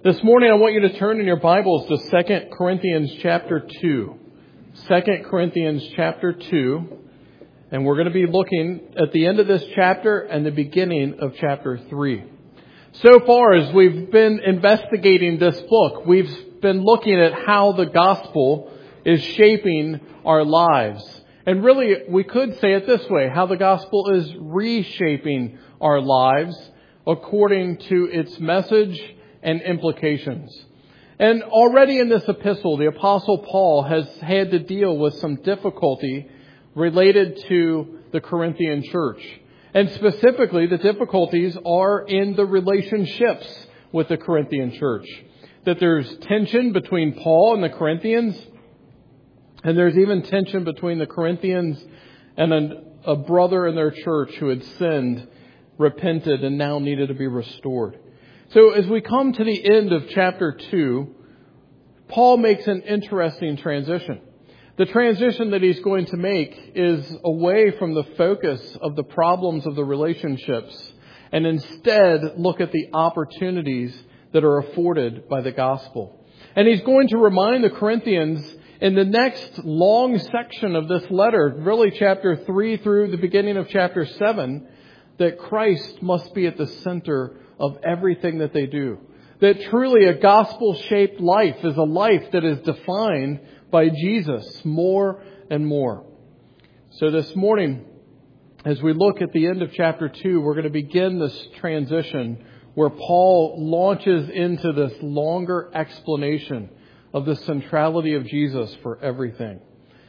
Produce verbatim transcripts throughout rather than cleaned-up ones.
This morning I want you to turn in your Bibles to Second Corinthians chapter two. Second Corinthians chapter two. And we're going to be looking at the end of this chapter and the beginning of chapter three. So far as we've been investigating this book, we've been looking at how the gospel is shaping our lives. And really, we could say it this way, how the gospel is reshaping our lives according to its message and implications. And already in this epistle, the Apostle Paul has had to deal with some difficulty related to the Corinthian church. And specifically, the difficulties are in the relationships with the Corinthian church. That there's tension between Paul and the Corinthians, and there's even tension between the Corinthians and an, a brother in their church who had sinned, repented, and now needed to be restored. So as we come to the end of chapter two, Paul makes an interesting transition. The transition that he's going to make is away from the focus of the problems of the relationships and instead look at the opportunities that are afforded by the gospel. And he's going to remind the Corinthians in the next long section of this letter, really chapter three through the beginning of chapter seven, that Christ must be at the center of everything that they do. That truly a gospel-shaped life is a life that is defined by Jesus more and more. So this morning, as we look at the end of chapter two, we're going to begin this transition where Paul launches into this longer explanation of the centrality of Jesus for everything.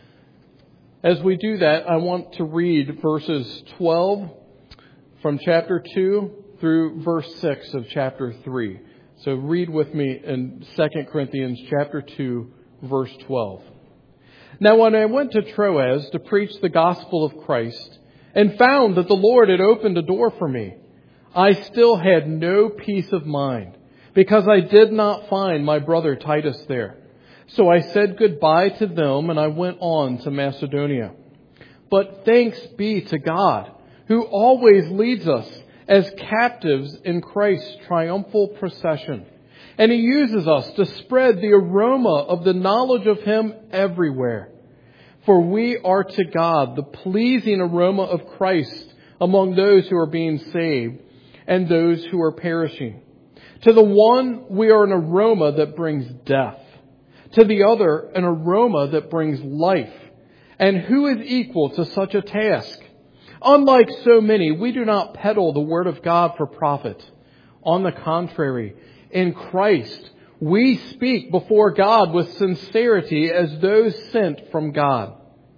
As we do that, I want to read verses twelve from chapter two through verse six of chapter three. So read with me in Second Corinthians chapter two, verse twelve. Now when I went to Troas to preach the gospel of Christ and found that the Lord had opened a door for me, I still had no peace of mind because I did not find my brother Titus there. So I said goodbye to them and I went on to Macedonia. But thanks be to God, who always leads us as captives in Christ's triumphal procession. And He uses us to spread the aroma of the knowledge of Him everywhere. For we are to God the pleasing aroma of Christ among those who are being saved and those who are perishing. To the one we are an aroma that brings death. To the other an aroma that brings life. And who is equal to such a task? Unlike so many, we do not peddle the word of God for profit. On the contrary, in Christ, we speak before God with sincerity as those sent from God.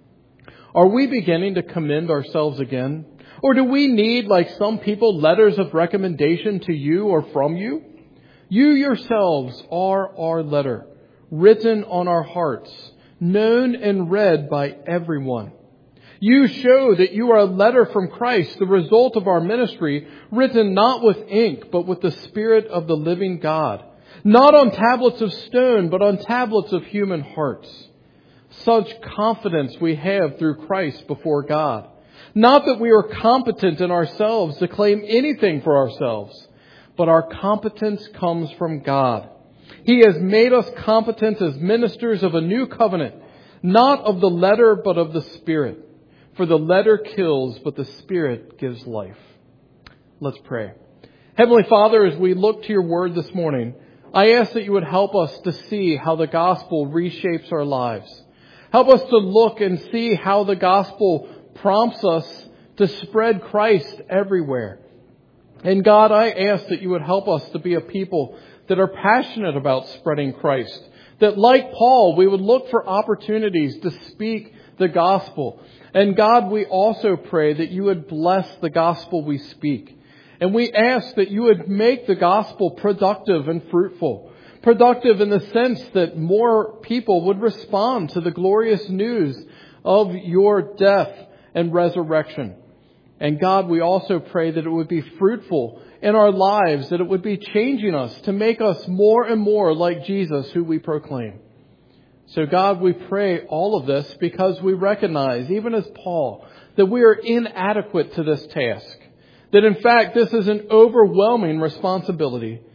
Are we beginning to commend ourselves again? Or do we need, like some people, letters of recommendation to you or from you? You yourselves are our letter, written on our hearts, known and read by everyone. You show that you are a letter from Christ, the result of our ministry, written not with ink, but with the Spirit of the living God. Not on tablets of stone, but on tablets of human hearts. Such confidence we have through Christ before God. Not that we are competent in ourselves to claim anything for ourselves, but our competence comes from God. He has made us competent as ministers of a new covenant, not of the letter, but of the Spirit. For the letter kills, but the Spirit gives life. Let's pray. Heavenly Father, as we look to your word this morning, I ask that you would help us to see how the gospel reshapes our lives. Help us to look and see how the gospel prompts us to spread Christ everywhere. And God, I ask that you would help us to be a people that are passionate about spreading Christ. That like Paul, we would look for opportunities to speak the gospel. And God, we also pray that you would bless the gospel we speak. And we ask that you would make the gospel productive and fruitful. Productive in the sense that more people would respond to the glorious news of your death and resurrection. And God, we also pray that it would be fruitful in our lives, that it would be changing us to make us more and more like Jesus, who we proclaim. So God, we pray all of this because we recognize, even as Paul, that we are inadequate to this task. That in fact, this is an overwhelming responsibility.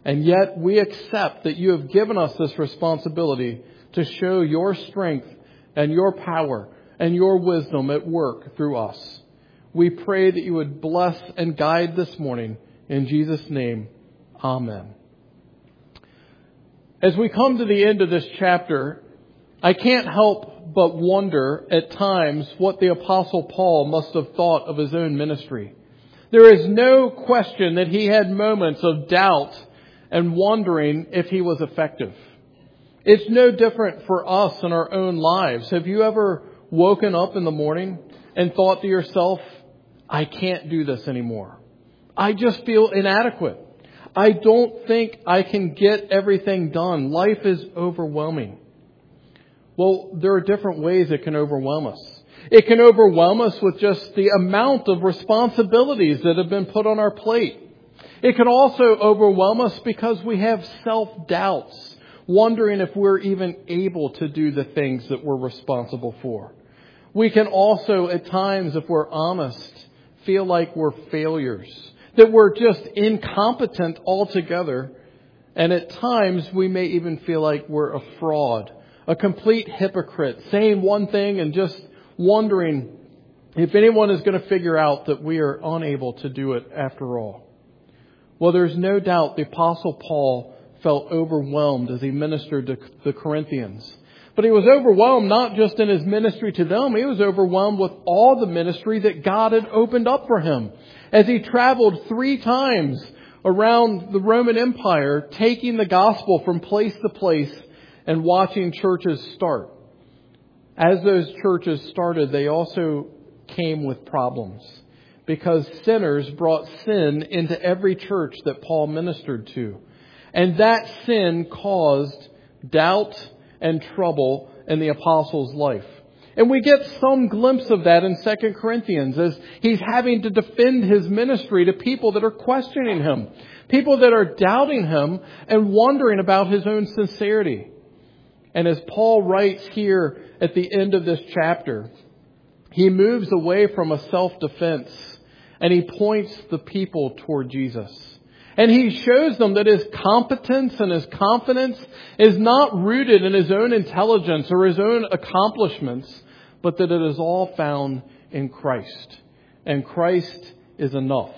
And yet we accept that you have given us this responsibility to show your strength and your power and your wisdom at work through us. We pray that you would bless and guide this morning. In Jesus' name, amen. As we come to the end of this chapter, I can't help but wonder at times what the Apostle Paul must have thought of his own ministry. There is no question that he had moments of doubt and wondering if he was effective. It's no different for us in our own lives. Have you ever woken up in the morning and thought to yourself, I can't do this anymore. I just feel inadequate. I don't think I can get everything done. Life is overwhelming. Well, there are different ways it can overwhelm us. It can overwhelm us with just the amount of responsibilities that have been put on our plate. It can also overwhelm us because we have self-doubts, wondering if we're even able to do the things that we're responsible for. We can also, at times, if we're honest, feel like we're failures, that we're just incompetent altogether. And at times, we may even feel like we're a fraud, a complete hypocrite, saying one thing and just wondering if anyone is going to figure out that we are unable to do it after all. Well, there's no doubt the Apostle Paul felt overwhelmed as he ministered to the Corinthians. But he was overwhelmed not just in his ministry to them. He was overwhelmed with all the ministry that God had opened up for him as he traveled three times around the Roman Empire, taking the gospel from place to place and watching churches start. As those churches started, they also came with problems because sinners brought sin into every church that Paul ministered to. And that sin caused doubt and trouble in the apostle's life. And we get some glimpse of that in Second Corinthians as he's having to defend his ministry to people that are questioning him, people that are doubting him and wondering about his own sincerity. And as Paul writes here at the end of this chapter, he moves away from a self-defense and he points the people toward Jesus. And he shows them that his competence and his confidence is not rooted in his own intelligence or his own accomplishments, but that it is all found in Christ. And Christ is enough.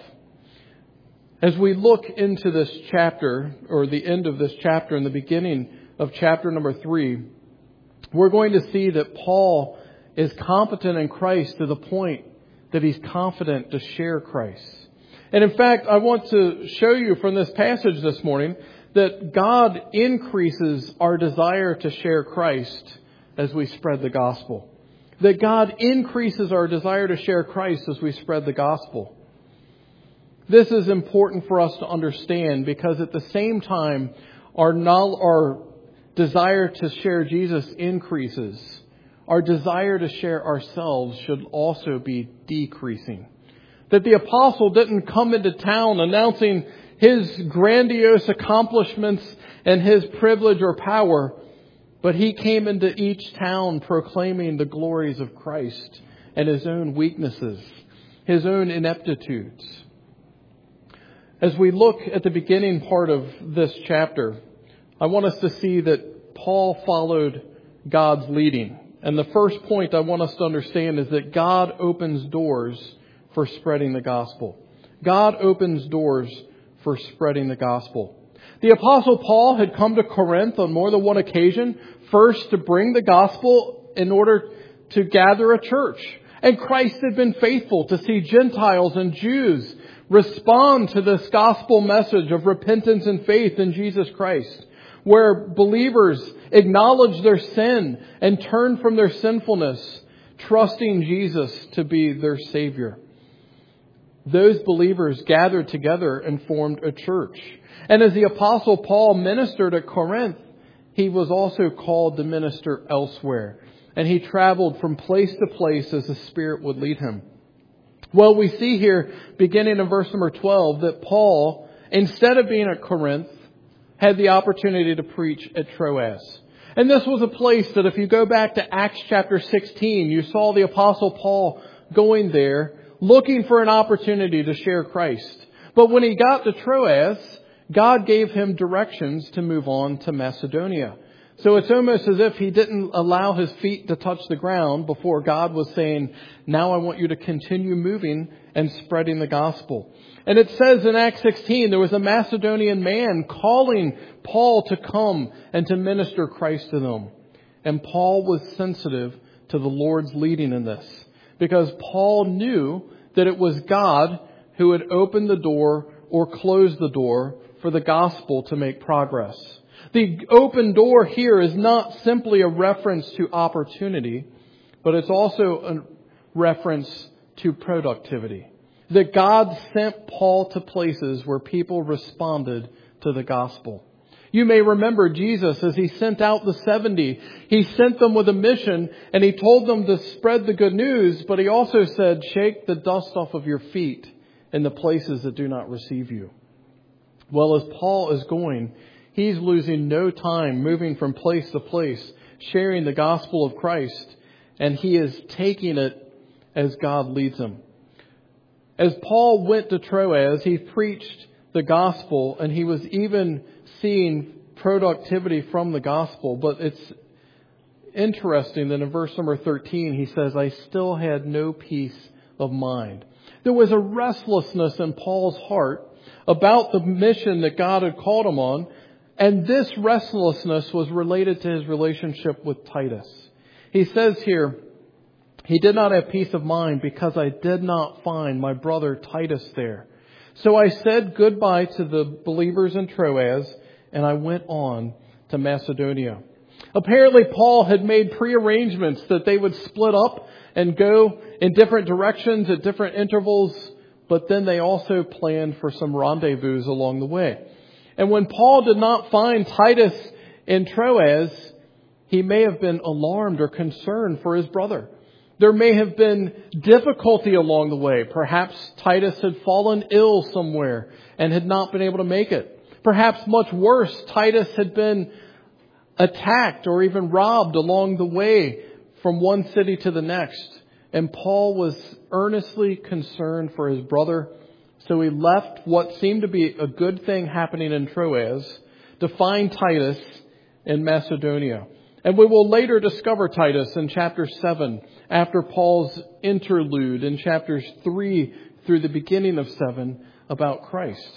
As we look into this chapter, or the end of this chapter and the beginning of chapter number three, we're going to see that Paul is competent in Christ to the point that he's confident to share Christ. And in fact, I want to show you from this passage this morning that God increases our desire to share Christ as we spread the gospel. That God increases our desire to share Christ as we spread the gospel. This is important for us to understand because at the same time, our, our desire to share Jesus increases. Our desire to share ourselves should also be decreasing. That the apostle didn't come into town announcing his grandiose accomplishments and his privilege or power, but he came into each town proclaiming the glories of Christ and his own weaknesses, his own ineptitudes. As we look at the beginning part of this chapter, I want us to see that Paul followed God's leading. And the first point I want us to understand is that God opens doors for spreading the gospel. God opens doors for spreading the gospel. The Apostle Paul had come to Corinth on more than one occasion, first to bring the gospel in order to gather a church. And Christ had been faithful to see Gentiles and Jews respond to this gospel message of repentance and faith in Jesus Christ, where believers acknowledge their sin and turn from their sinfulness, trusting Jesus to be their Savior. Those believers gathered together and formed a church. And as the Apostle Paul ministered at Corinth, he was also called to minister elsewhere. And he traveled from place to place as the Spirit would lead him. Well, we see here, beginning in verse number twelve, that Paul, instead of being at Corinth, had the opportunity to preach at Troas. And this was a place that if you go back to Acts chapter sixteen, you saw the Apostle Paul going there, looking for an opportunity to share Christ. But when he got to Troas, God gave him directions to move on to Macedonia. So it's almost as if he didn't allow his feet to touch the ground before God was saying, now I want you to continue moving and spreading the gospel. And it says in Acts sixteen, there was a Macedonian man calling Paul to come and to minister Christ to them. And Paul was sensitive to the Lord's leading in this, because Paul knew that it was God who had opened the door or closed the door for the gospel to make progress. The open door here is not simply a reference to opportunity, but it's also a reference to productivity. That God sent Paul to places where people responded to the gospel. You may remember Jesus, as he sent out the seventy, he sent them with a mission and he told them to spread the good news, but he also said, shake the dust off of your feet in the places that do not receive you. Well, as Paul is going, he's losing no time moving from place to place, sharing the gospel of Christ, and he is taking it as God leads him. As Paul went to Troas, he preached the gospel, and he was even seeing productivity from the gospel. But it's interesting that in verse number thirteen, he says, I still had no peace of mind. There was a restlessness in Paul's heart about the mission that God had called him on. And this restlessness was related to his relationship with Titus. He says here, he did not have peace of mind because I did not find my brother Titus there. So I said goodbye to the believers in Troas, and I went on to Macedonia. Apparently, Paul had made prearrangements that they would split up and go in different directions at different intervals, but then they also planned for some rendezvous along the way. And when Paul did not find Titus in Troas, he may have been alarmed or concerned for his brother. There may have been difficulty along the way. Perhaps Titus had fallen ill somewhere and had not been able to make it. Perhaps much worse, Titus had been attacked or even robbed along the way from one city to the next. And Paul was earnestly concerned for his brother. So he left what seemed to be a good thing happening in Troas to find Titus in Macedonia. And we will later discover Titus in chapter seven, after Paul's interlude in chapters three through the beginning of seven about Christ.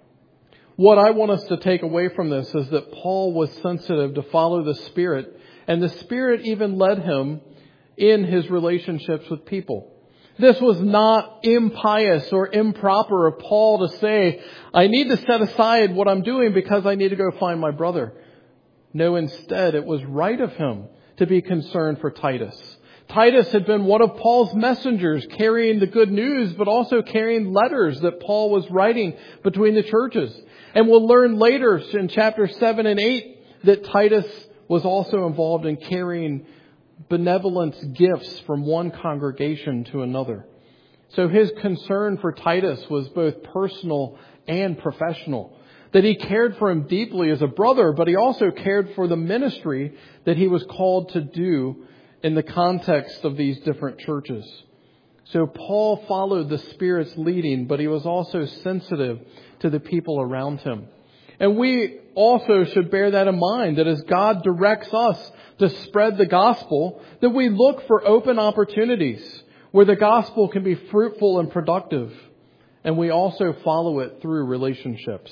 What I want us to take away from this is that Paul was sensitive to follow the Spirit, and the Spirit even led him in his relationships with people. This was not impious or improper of Paul to say, I need to set aside what I'm doing because I need to go find my brother. No, instead, it was right of him to be concerned for Titus. Titus had been one of Paul's messengers, carrying the good news, but also carrying letters that Paul was writing between the churches. And we'll learn later in chapter seven and eight that Titus was also involved in carrying benevolence gifts from one congregation to another. So his concern for Titus was both personal and professional. That he cared for him deeply as a brother, but he also cared for the ministry that he was called to do in the context of these different churches. So Paul followed the Spirit's leading, but he was also sensitive to the people around him. And we also should bear that in mind, that as God directs us to spread the gospel, that we look for open opportunities where the gospel can be fruitful and productive. And we also follow it through relationships.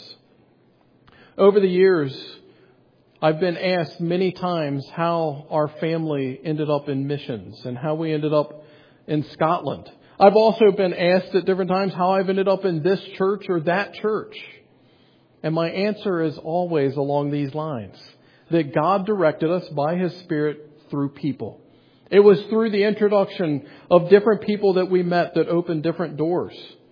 Over the years, I've been asked many times how our family ended up in missions and how we ended up in Scotland. I've also been asked at different times how I've ended up in this church or that church. And my answer is always along these lines, that God directed us by His Spirit through people. It was through the introduction of different people that we met that opened different doors.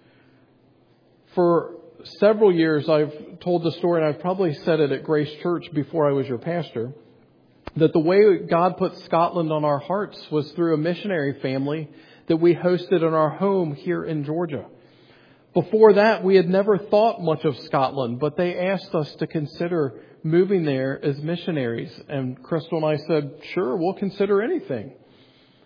For several years, I've told the story, and I've probably said it at Grace Church before I was your pastor, that the way God put Scotland on our hearts was through a missionary family that we hosted in our home here in Georgia. Before that, we had never thought much of Scotland, but they asked us to consider moving there as missionaries. And Crystal and I said, sure, we'll consider anything.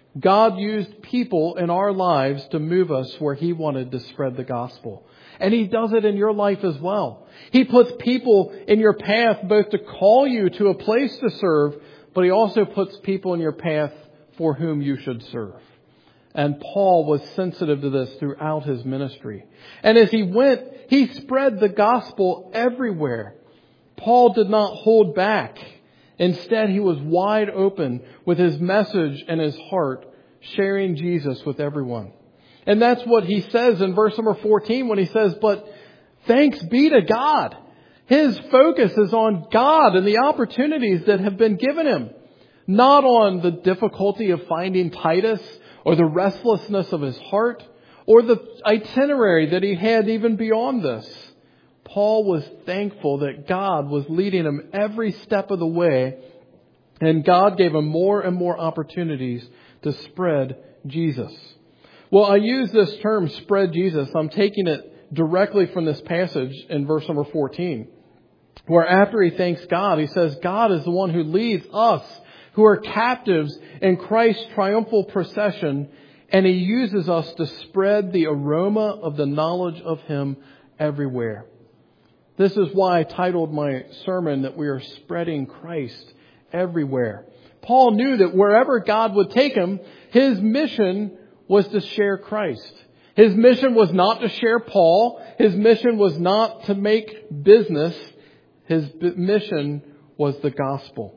God used people in our lives to move us where He wanted to spread the gospel. And He does it in your life as well. He puts people in your path both to call you to a place to serve, but He also puts people in your path for whom you should serve. And Paul was sensitive to this throughout his ministry. And as he went, he spread the gospel everywhere. Paul did not hold back. Instead, he was wide open with his message and his heart, sharing Jesus with everyone. And that's what he says in verse number fourteen when he says, "But thanks be to God." His focus is on God and the opportunities that have been given him, not on the difficulty of finding Titus or the restlessness of his heart or the itinerary that he had even beyond this. Paul was thankful that God was leading him every step of the way, and God gave him more and more opportunities to spread Jesus. Well, I use this term, spread Jesus. I'm taking it directly from this passage in verse number fourteen, where after he thanks God, he says, God is the one who leads us who are captives in Christ's triumphal procession, and He uses us to spread the aroma of the knowledge of Him everywhere. This is why I titled my sermon that we are spreading Christ everywhere. Paul knew that wherever God would take him, his mission was to share Christ. His mission was not to share Paul. His mission was not to make business. His mission was the gospel.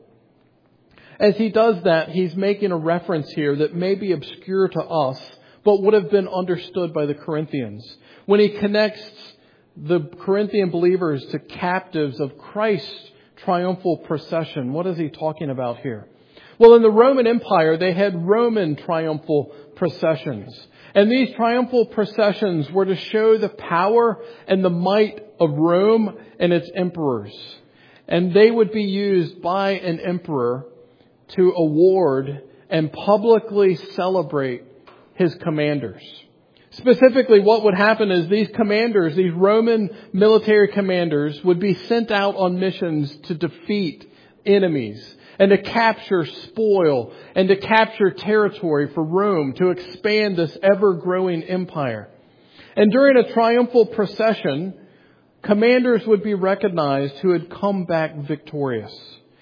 As he does that, he's making a reference here that may be obscure to us, but would have been understood by the Corinthians. When he connects the Corinthian believers to captives of Christ's triumphal procession, what is he talking about here? Well, in the Roman Empire, they had Roman triumphal processions. And these triumphal processions were to show the power and the might of Rome and its emperors. And they would be used by an emperor to award and publicly celebrate his commanders. Specifically, what would happen is these commanders, these Roman military commanders, would be sent out on missions to defeat enemies and to capture spoil and to capture territory for Rome, to expand this ever-growing empire. And during a triumphal procession, commanders would be recognized who had come back victorious.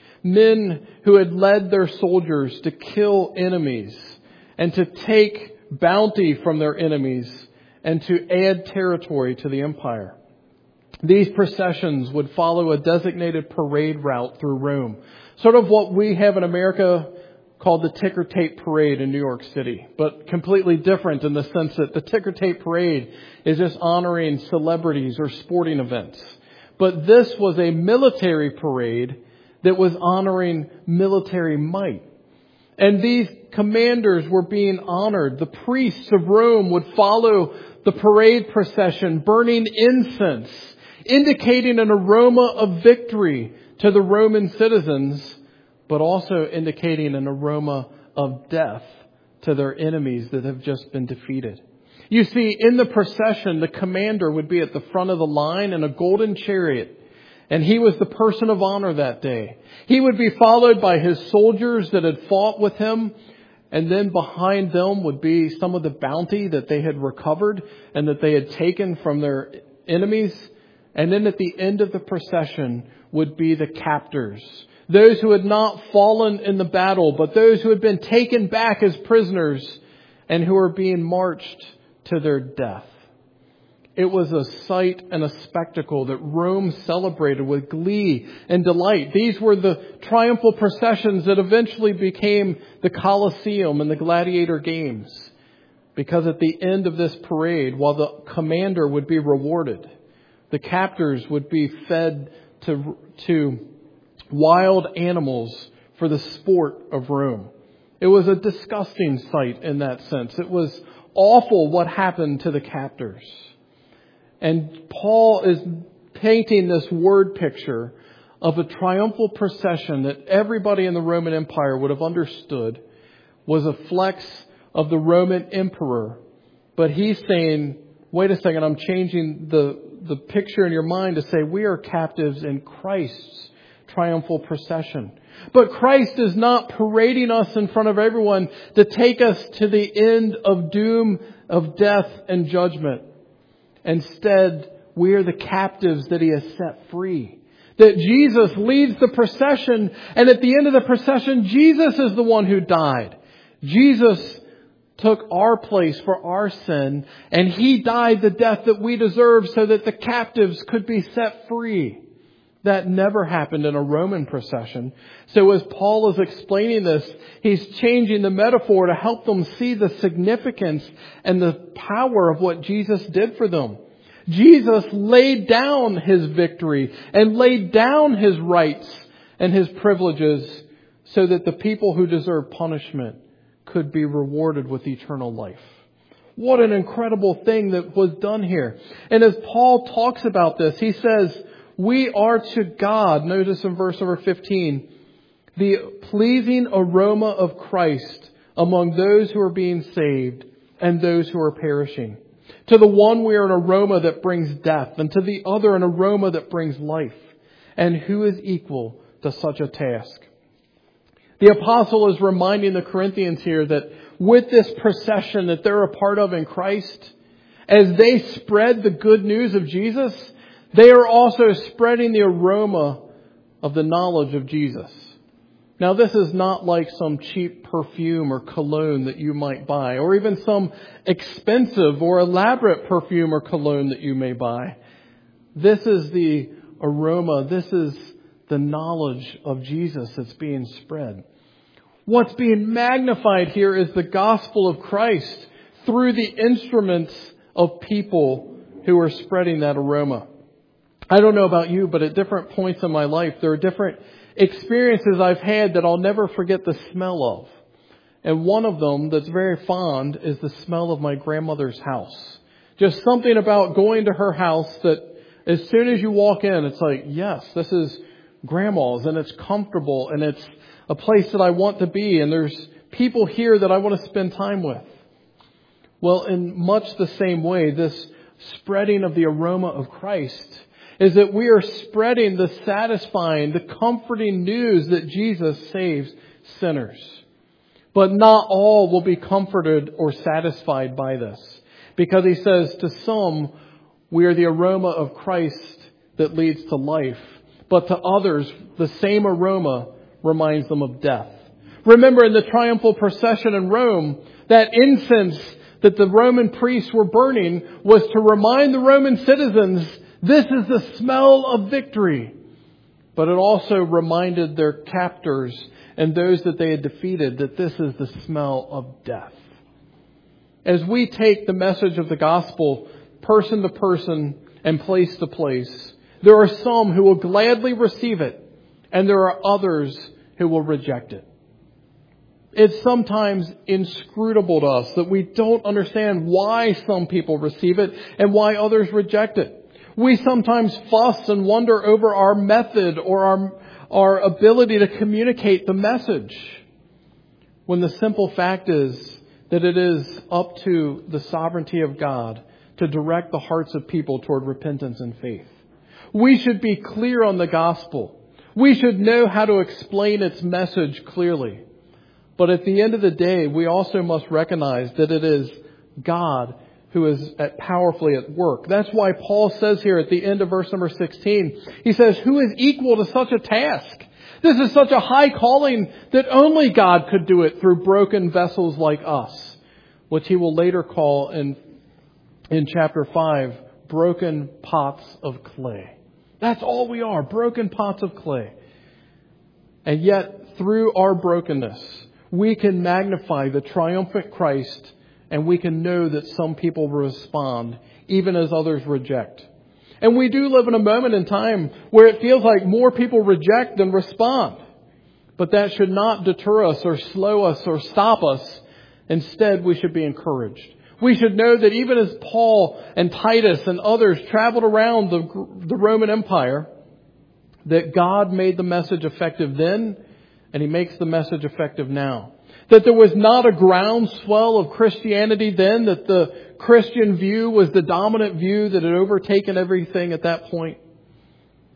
Men who had led their soldiers to kill enemies and to take bounty from their enemies and to add territory to the empire. These processions would follow a designated parade route through Rome. Sort of what we have in America called the ticker tape parade in New York City, but completely different in the sense that the ticker tape parade is just honoring celebrities or sporting events. But this was a military parade that was honoring military might. And these commanders were being honored. The priests of Rome would follow the parade procession, burning incense, indicating an aroma of victory to the Roman citizens, but also indicating an aroma of death to their enemies that have just been defeated. You see, in the procession, the commander would be at the front of the line in a golden chariot. And he was the person of honor that day. He would be followed by his soldiers that had fought with him. And then behind them would be some of the bounty that they had recovered and that they had taken from their enemies. And then at the end of the procession would be the captors. Those who had not fallen in the battle, but those who had been taken back as prisoners and who were being marched to their death. It was a sight and a spectacle that Rome celebrated with glee and delight. These were the triumphal processions that eventually became the Colosseum and the gladiator games. Because at the end of this parade, while the commander would be rewarded, the captors would be fed to, to wild animals for the sport of Rome. It was a disgusting sight in that sense. It was awful what happened to the captors. And Paul is painting this word picture of a triumphal procession that everybody in the Roman Empire would have understood was a flex of the Roman emperor. But he's saying, wait a second, I'm changing the, the picture in your mind to say we are captives in Christ's triumphal procession. But Christ is not parading us in front of everyone to take us to the end of doom, of death and judgment. Instead, we are the captives that He has set free. That Jesus leads the procession, and at the end of the procession, Jesus is the one who died. Jesus took our place for our sin, and He died the death that we deserve so that the captives could be set free. That never happened in a Roman procession. So as Paul is explaining this, he's changing the metaphor to help them see the significance and the power of what Jesus did for them. Jesus laid down His victory and laid down His rights and His privileges so that the people who deserve punishment could be rewarded with eternal life. What an incredible thing that was done here. And as Paul talks about this, he says, we are to God, notice in verse number fifteen, the pleasing aroma of Christ among those who are being saved and those who are perishing. To the one we are an aroma that brings death, and to the other an aroma that brings life. And who is equal to such a task? The apostle is reminding the Corinthians here that with this procession that they're a part of in Christ, as they spread the good news of Jesus, they are also spreading the aroma of the knowledge of Jesus. Now, this is not like some cheap perfume or cologne that you might buy, or even some expensive or elaborate perfume or cologne that you may buy. This is the aroma. This is the knowledge of Jesus that's being spread. What's being magnified here is the gospel of Christ through the instruments of people who are spreading that aroma. I don't know about you, but at different points in my life, there are different experiences I've had that I'll never forget the smell of. And one of them that's very fond is the smell of my grandmother's house. Just something about going to her house that as soon as you walk in, it's like, yes, this is grandma's, and it's comfortable, and it's a place that I want to be, and there's people here that I want to spend time with. Well, in much the same way, this spreading of the aroma of Christ is that we are spreading the satisfying, the comforting news that Jesus saves sinners. But not all will be comforted or satisfied by this. Because He says, to some, we are the aroma of Christ that leads to life. But to others, the same aroma reminds them of death. Remember in the triumphal procession in Rome, that incense that the Roman priests were burning was to remind the Roman citizens, this is the smell of victory. But it also reminded their captors and those that they had defeated that this is the smell of death. As we take the message of the gospel person to person and place to place, there are some who will gladly receive it, and there are others who will reject it. It's sometimes inscrutable to us that we don't understand why some people receive it and why others reject it. We sometimes fuss and wonder over our method or our, our ability to communicate the message, when the simple fact is that it is up to the sovereignty of God to direct the hearts of people toward repentance and faith. We should be clear on the gospel. We should know how to explain its message clearly. But at the end of the day, we also must recognize that it is God who is at powerfully at work. That's why Paul says here at the end of verse number sixteen, he says, who is equal to such a task? This is such a high calling that only God could do it through broken vessels like us, which he will later call in, in chapter five, broken pots of clay. That's all we are, broken pots of clay. And yet, through our brokenness, we can magnify the triumphant Christ, and we can know that some people respond, even as others reject. And we do live in a moment in time where it feels like more people reject than respond. But that should not deter us or slow us or stop us. Instead, we should be encouraged. We should know that even as Paul and Titus and others traveled around the, the Roman Empire, that God made the message effective then, and He makes the message effective now. That there was not a groundswell of Christianity then, that the Christian view was the dominant view that had overtaken everything at that point.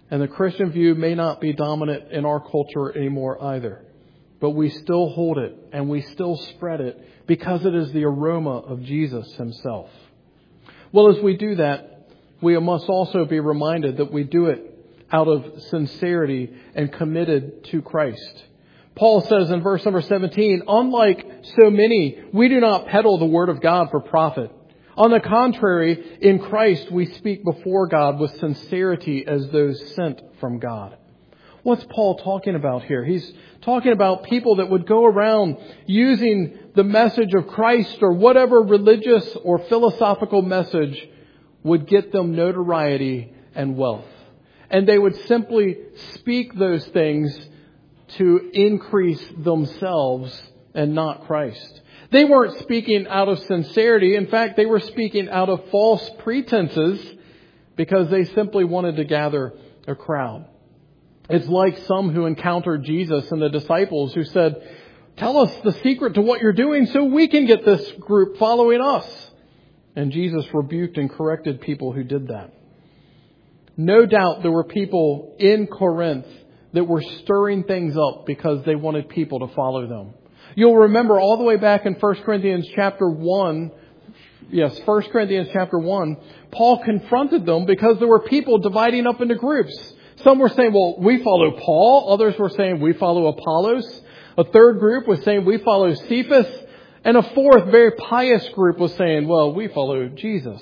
And the Christian view may not be dominant in our culture anymore either. But we still hold it and we still spread it because it is the aroma of Jesus himself. Well, as we do that, we must also be reminded that we do it out of sincerity and committed to Christ. Paul says in verse number seventeen, unlike so many, we do not peddle the word of God for profit. On the contrary, in Christ we speak before God with sincerity as those sent from God. What's Paul talking about here? He's talking about people that would go around using the message of Christ or whatever religious or philosophical message would get them notoriety and wealth. And they would simply speak those things to increase themselves and not Christ. They weren't speaking out of sincerity. In fact, they were speaking out of false pretenses because they simply wanted to gather a crowd. It's like some who encountered Jesus and the disciples who said, tell us the secret to what you're doing so we can get this group following us. And Jesus rebuked and corrected people who did that. No doubt there were people in Corinth that were stirring things up because they wanted people to follow them. You'll remember all the way back in First Corinthians chapter one, yes, First Corinthians chapter one, Paul confronted them because there were people dividing up into groups. Some were saying, well, we follow Paul. Others were saying, we follow Apollos. A third group was saying, we follow Cephas. And a fourth, very pious group was saying, well, we follow Jesus.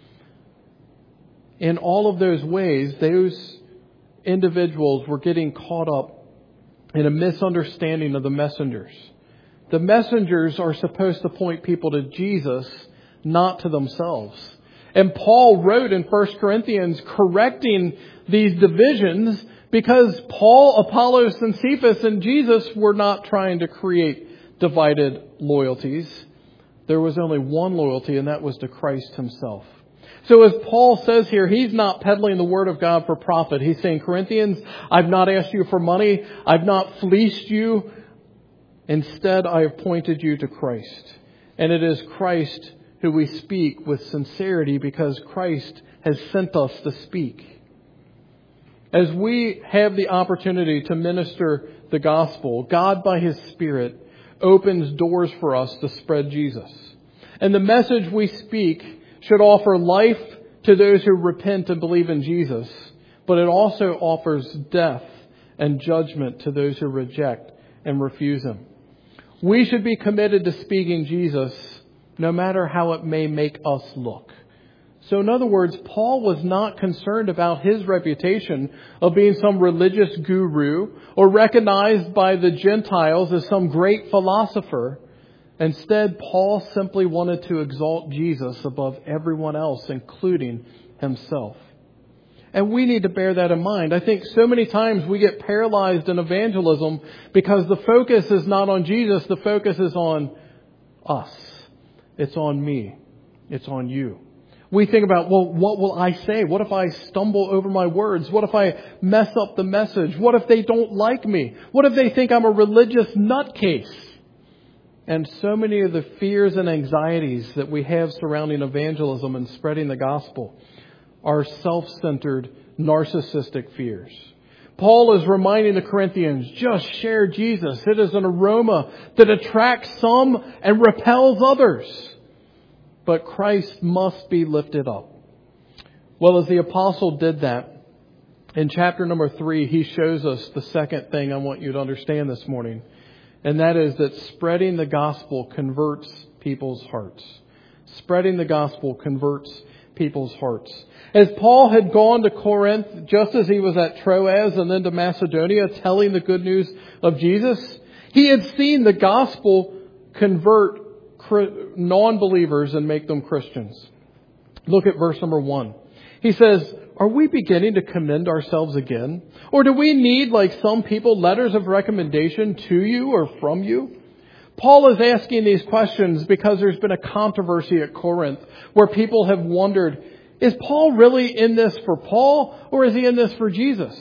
In all of those ways, those individuals were getting caught up in a misunderstanding of the messengers. The messengers are supposed to point people to Jesus, not to themselves. And Paul wrote in First Corinthians correcting these divisions because Paul, Apollos, and Cephas and Jesus were not trying to create divided loyalties. There was only one loyalty, and that was to Christ himself. So as Paul says here, he's not peddling the word of God for profit. He's saying, Corinthians, I've not asked you for money. I've not fleeced you. Instead, I have pointed you to Christ. And it is Christ who we speak with sincerity because Christ has sent us to speak. As we have the opportunity to minister the gospel, God by His Spirit opens doors for us to spread Jesus. And the message we speak should offer life to those who repent and believe in Jesus, but it also offers death and judgment to those who reject and refuse Him. We should be committed to speaking Jesus no matter how it may make us look. So in other words, Paul was not concerned about his reputation of being some religious guru or recognized by the Gentiles as some great philosopher. Instead, Paul simply wanted to exalt Jesus above everyone else, including himself. And we need to bear that in mind. I think so many times we get paralyzed in evangelism because the focus is not on Jesus. The focus is on us. It's on me. It's on you. We think about, well, what will I say? What if I stumble over my words? What if I mess up the message? What if they don't like me? What if they think I'm a religious nutcase? And so many of the fears and anxieties that we have surrounding evangelism and spreading the gospel are self-centered, narcissistic fears. Paul is reminding the Corinthians, just share Jesus. It is an aroma that attracts some and repels others. But Christ must be lifted up. Well, as the apostle did that, in chapter number three, he shows us the second thing I want you to understand this morning. And that is that spreading the gospel converts people's hearts. Spreading the gospel converts people's hearts. As Paul had gone to Corinth, just as he was at Troas and then to Macedonia, telling the good news of Jesus, he had seen the gospel convert non-believers and make them Christians. Look at verse number one. He says, are we beginning to commend ourselves again? Or do we need, like some people, letters of recommendation to you or from you? Paul is asking these questions because there's been a controversy at Corinth where people have wondered, is Paul really in this for Paul or is he in this for Jesus?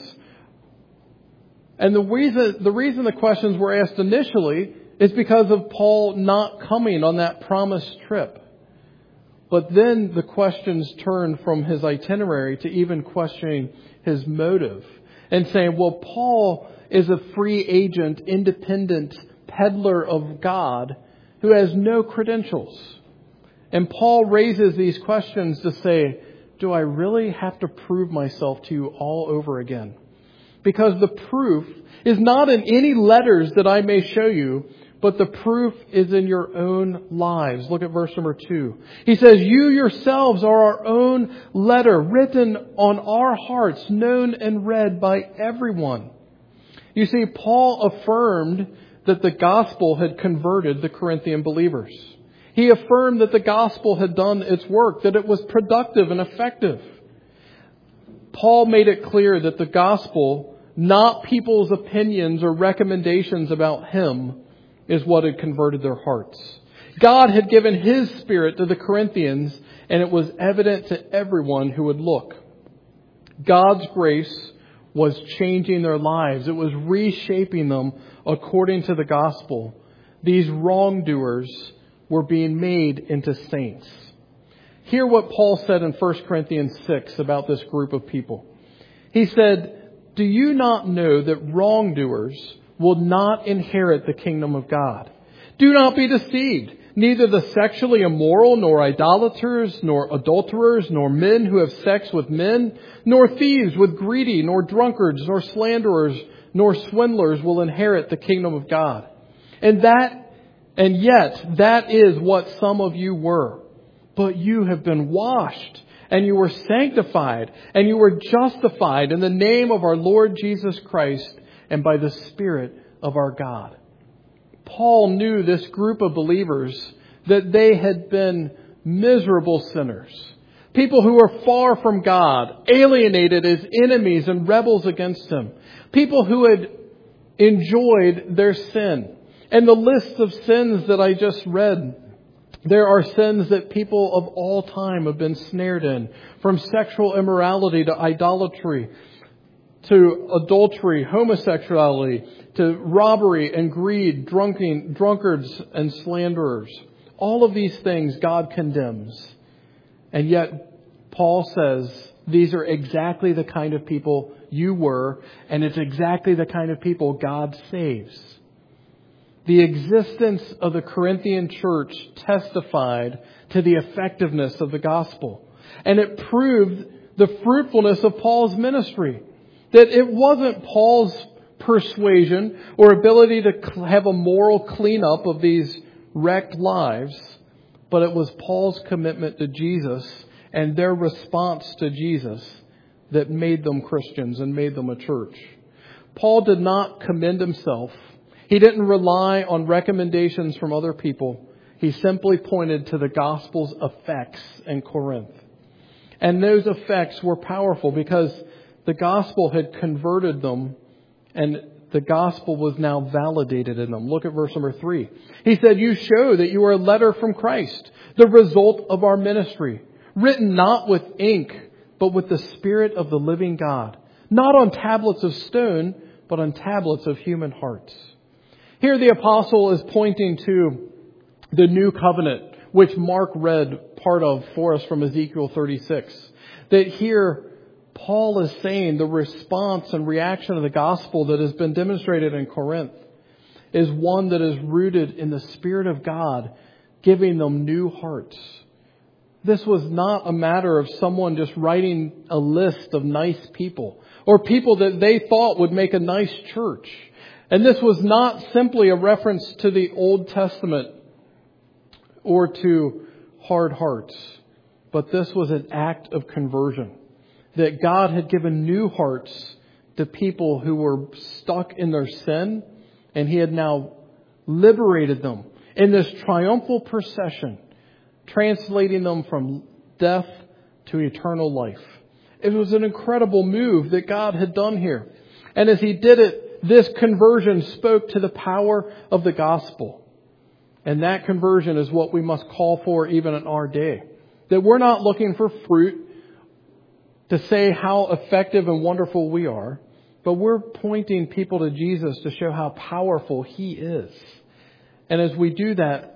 And the reason, the reason the questions were asked initially is because of Paul not coming on that promised trip. But then the questions turn from his itinerary to even questioning his motive and saying, well, Paul is a free agent, independent peddler of God who has no credentials. And Paul raises these questions to say, do I really have to prove myself to you all over again? Because the proof is not in any letters that I may show you, but the proof is in your own lives. Look at verse number two. He says, you yourselves are our own letter, written on our hearts, known and read by everyone. You see, Paul affirmed that the gospel had converted the Corinthian believers. He affirmed that the gospel had done its work, that it was productive and effective. Paul made it clear that the gospel, not people's opinions or recommendations about him, is what had converted their hearts. God had given His Spirit to the Corinthians, and it was evident to everyone who would look. God's grace was changing their lives. It was reshaping them according to the gospel. These wrongdoers were being made into saints. Hear what Paul said in First Corinthians six about this group of people. He said, do you not know that wrongdoers will not inherit the kingdom of God? Do not be deceived. Neither the sexually immoral, nor idolaters, nor adulterers, nor men who have sex with men, nor thieves with greedy, nor drunkards, nor slanderers, nor swindlers will inherit the kingdom of God. And that, and yet, that is what some of you were. But you have been washed, and you were sanctified, and you were justified in the name of our Lord Jesus Christ, and by the Spirit of our God. Paul knew this group of believers that they had been miserable sinners. People who were far from God, alienated as enemies and rebels against Him. People who had enjoyed their sin. And the list of sins that I just read, there are sins that people of all time have been snared in. From sexual immorality to idolatry, to adultery, homosexuality, to robbery and greed, drunking, drunkards and slanderers. All of these things God condemns. And yet Paul says these are exactly the kind of people you were, and it's exactly the kind of people God saves. The existence of the Corinthian church testified to the effectiveness of the gospel. And it proved the fruitfulness of Paul's ministry. That it wasn't Paul's persuasion or ability to have a moral cleanup of these wrecked lives, but it was Paul's commitment to Jesus and their response to Jesus that made them Christians and made them a church. Paul did not commend himself. He didn't rely on recommendations from other people. He simply pointed to the gospel's effects in Corinth. And those effects were powerful because the gospel had converted them, and the gospel was now validated in them. Look at verse number three. He said, you show that you are a letter from Christ, the result of our ministry, written not with ink, but with the Spirit of the living God, not on tablets of stone, but on tablets of human hearts. Here the apostle is pointing to the new covenant, which Mark read part of for us from Ezekiel thirty-six. That here Paul is saying the response and reaction of the gospel that has been demonstrated in Corinth is one that is rooted in the Spirit of God, giving them new hearts. This was not a matter of someone just writing a list of nice people or people that they thought would make a nice church. And this was not simply a reference to the Old Testament or to hard hearts, but this was an act of conversion. That God had given new hearts to people who were stuck in their sin, and He had now liberated them in this triumphal procession, translating them from death to eternal life. It was an incredible move that God had done here. And as He did it, this conversion spoke to the power of the gospel. And that conversion is what we must call for even in our day. That we're not looking for fruit to say how effective and wonderful we are, but we're pointing people to Jesus to show how powerful He is. And as we do that,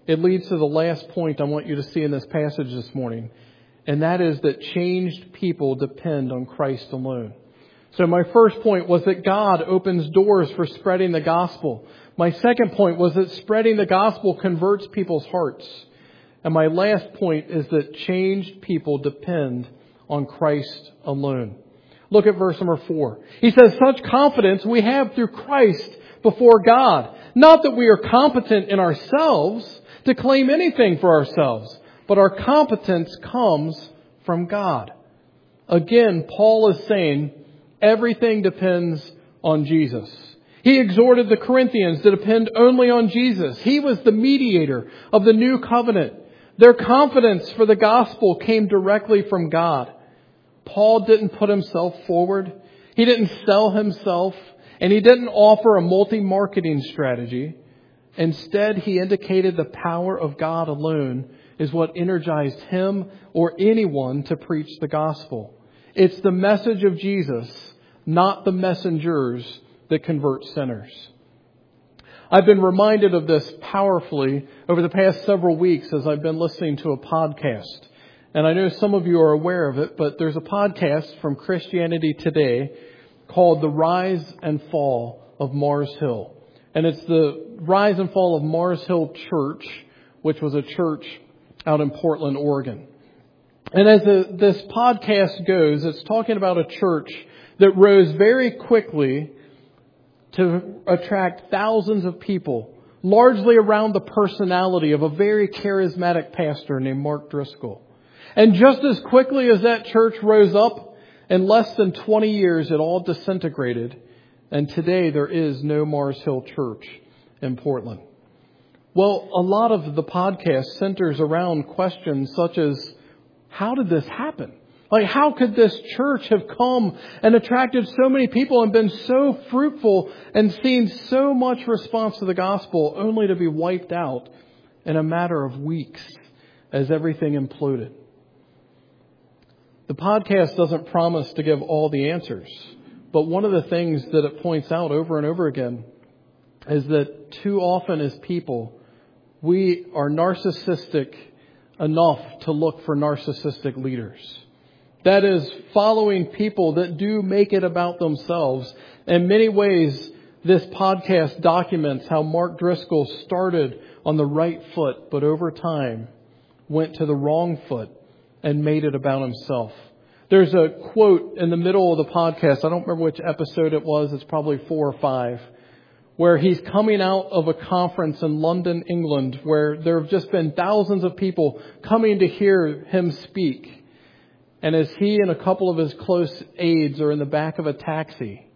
it leads to the last point I want you to see in this passage this morning. And that is that changed people depend on Christ alone. So my first point was that God opens doors for spreading the gospel. My second point was that spreading the gospel converts people's hearts. And my last point is that changed people depend on Christ alone. Look at verse number four. He says, such confidence we have through Christ before God. Not that we are competent in ourselves to claim anything for ourselves, but our competence comes from God. Again, Paul is saying everything depends on Jesus. He exhorted the Corinthians to depend only on Jesus. He was the mediator of the new covenant. Their confidence for the gospel came directly from God. Paul didn't put himself forward. He didn't sell himself. And he didn't offer a multi-marketing strategy. Instead, he indicated the power of God alone is what energized him or anyone to preach the gospel. It's the message of Jesus, not the messengers, that convert sinners. I've been reminded of this powerfully over the past several weeks as I've been listening to a podcast. And I know some of you are aware of it, but there's a podcast from Christianity Today called The Rise and Fall of Mars Hill. And it's the rise and fall of Mars Hill Church, which was a church out in Portland, Oregon. And as the, this podcast goes, it's talking about a church that rose very quickly to attract thousands of people, largely around the personality of a very charismatic pastor named Mark Driscoll. And just as quickly as that church rose up, in less than twenty years, it all disintegrated. And today there is no Mars Hill Church in Portland. Well, a lot of the podcast centers around questions such as, how did this happen? Like, how could this church have come and attracted so many people and been so fruitful and seen so much response to the gospel only to be wiped out in a matter of weeks as everything imploded? The podcast doesn't promise to give all the answers, but one of the things that it points out over and over again is that too often as people, we are narcissistic enough to look for narcissistic leaders. That is, following people that do make it about themselves. In many ways, this podcast documents how Mark Driscoll started on the right foot, but over time went to the wrong foot and made it about himself. There's a quote in the middle of the podcast. I don't remember which episode it was. It's probably four or five, where he's coming out of a conference in London, England, where there have just been thousands of people coming to hear him speak. And as he and a couple of his close aides are in the back of a taxi,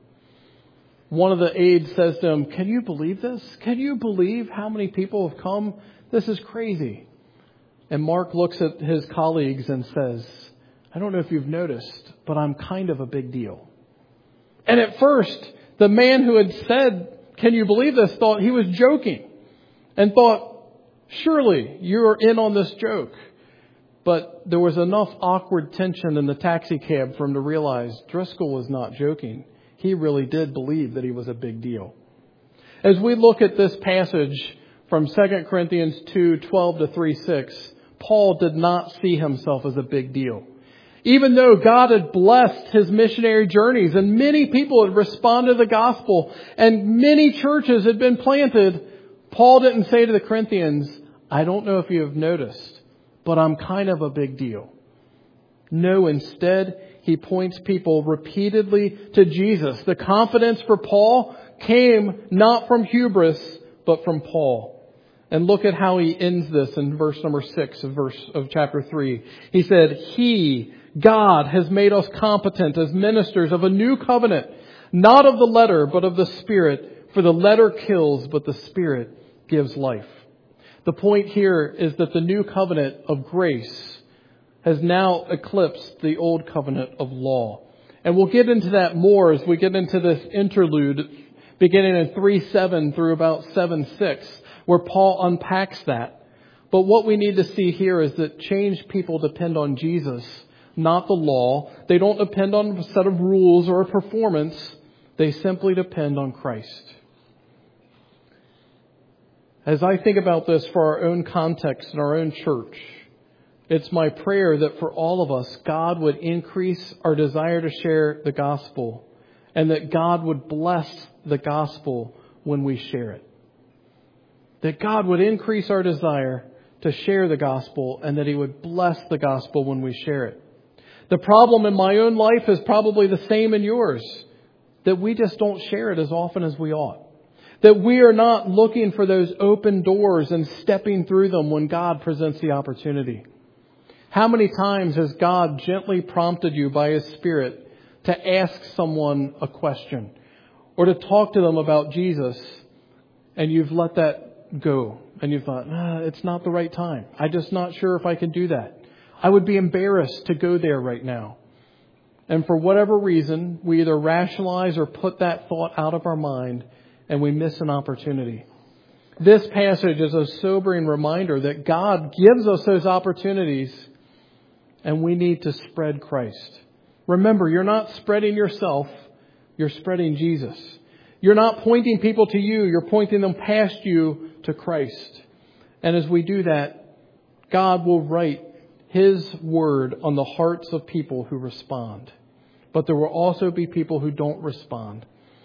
one of the aides says to him, "Can you believe this? Can you believe how many people have come? This is crazy." And Mark looks at his colleagues and says, "I don't know if you've noticed, but I'm kind of a big deal." And at first, the man who had said, "Can you believe this?" thought he was joking and thought, surely you're in on this joke. But there was enough awkward tension in the taxi cab for him to realize Driscoll was not joking. He really did believe that he was a big deal. As we look at this passage from Second Corinthians two, twelve to three six, Paul did not see himself as a big deal. Even though God had blessed his missionary journeys and many people had responded to the gospel and many churches had been planted, Paul didn't say to the Corinthians, "I don't know if you have noticed, but I'm kind of a big deal." No, instead, he points people repeatedly to Jesus. The confidence for Paul came not from hubris, but from Paul. And look at how he ends this in verse number six of verse of chapter three. He said, "He, God, has made us competent as ministers of a new covenant, not of the letter, but of the Spirit. For the letter kills, but the Spirit gives life." The point here is that the new covenant of grace has now eclipsed the old covenant of law. And we'll get into that more as we get into this interlude beginning in three seven through about seven six, where Paul unpacks that. But what we need to see here is that changed people depend on Jesus, not the law. They don't depend on a set of rules or a performance. They simply depend on Christ. As I think about this for our own context in our own church, it's my prayer that for all of us, God would increase our desire to share the gospel, and that God would bless the gospel when we share it. That God would increase our desire to share the gospel, and that He would bless the gospel when we share it. The problem in my own life is probably the same in yours, that we just don't share it as often as we ought. That we are not looking for those open doors and stepping through them when God presents the opportunity. How many times has God gently prompted you by His Spirit to ask someone a question or to talk to them about Jesus, and you've let that go and you thought, ah, it's not the right time. I'm just not sure if I can do that. I would be embarrassed to go there right now. And for whatever reason, we either rationalize or put that thought out of our mind, and we miss an opportunity. This passage is a sobering reminder that God gives us those opportunities, and we need to spread Christ. Remember, you're not spreading yourself, you're spreading Jesus. You're not pointing people to you, you're pointing them past you to Christ. And as we do that, God will write His word on the hearts of people who respond. But there will also be people who don't respond.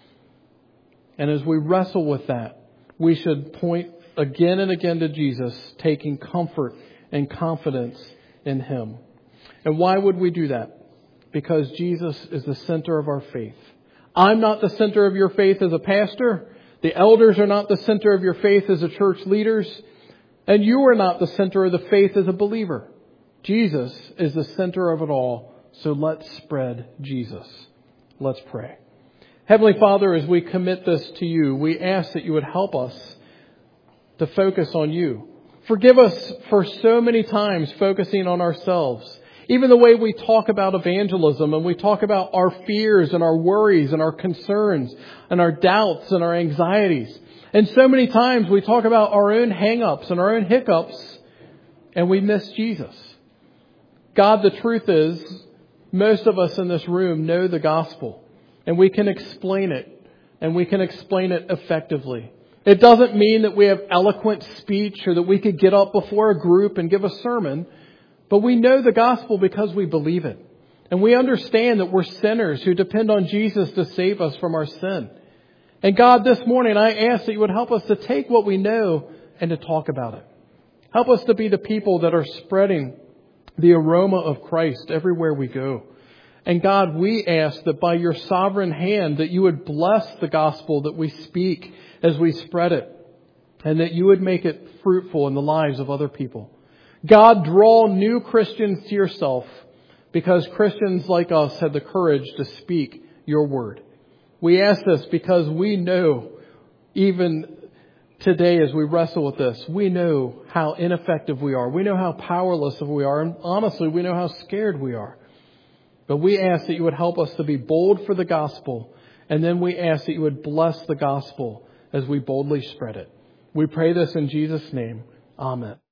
And as we wrestle with that, we should point again and again to Jesus, taking comfort and confidence in Him. And why would we do that? Because Jesus is the center of our faith. I'm not the center of your faith as a pastor. The elders are not the center of your faith as a church leaders. And you are not the center of the faith as a believer. Jesus is the center of it all. So let's spread Jesus. Let's pray. Heavenly Father, as we commit this to you, we ask that you would help us to focus on you. Forgive us for so many times focusing on ourselves. Even the way we talk about evangelism and we talk about our fears and our worries and our concerns and our doubts and our anxieties. And so many times we talk about our own hang-ups and our own hiccups, and we miss Jesus. God, the truth is, most of us in this room know the gospel. And we can explain it, and we can explain it effectively. It doesn't mean that we have eloquent speech or that we could get up before a group and give a sermon, but we know the gospel because we believe it. And we understand that we're sinners who depend on Jesus to save us from our sin. And God, this morning I ask that you would help us to take what we know and to talk about it. Help us to be the people that are spreading the aroma of Christ everywhere we go. And God, we ask that by your sovereign hand that you would bless the gospel that we speak as we spread it, and that you would make it fruitful in the lives of other people. God, draw new Christians to yourself, because Christians like us have the courage to speak your word. We ask this because we know, even today as we wrestle with this, we know how ineffective we are. We know how powerless we are. And honestly, we know how scared we are. But we ask that you would help us to be bold for the gospel. And then we ask that you would bless the gospel as we boldly spread it. We pray this in Jesus' name. Amen.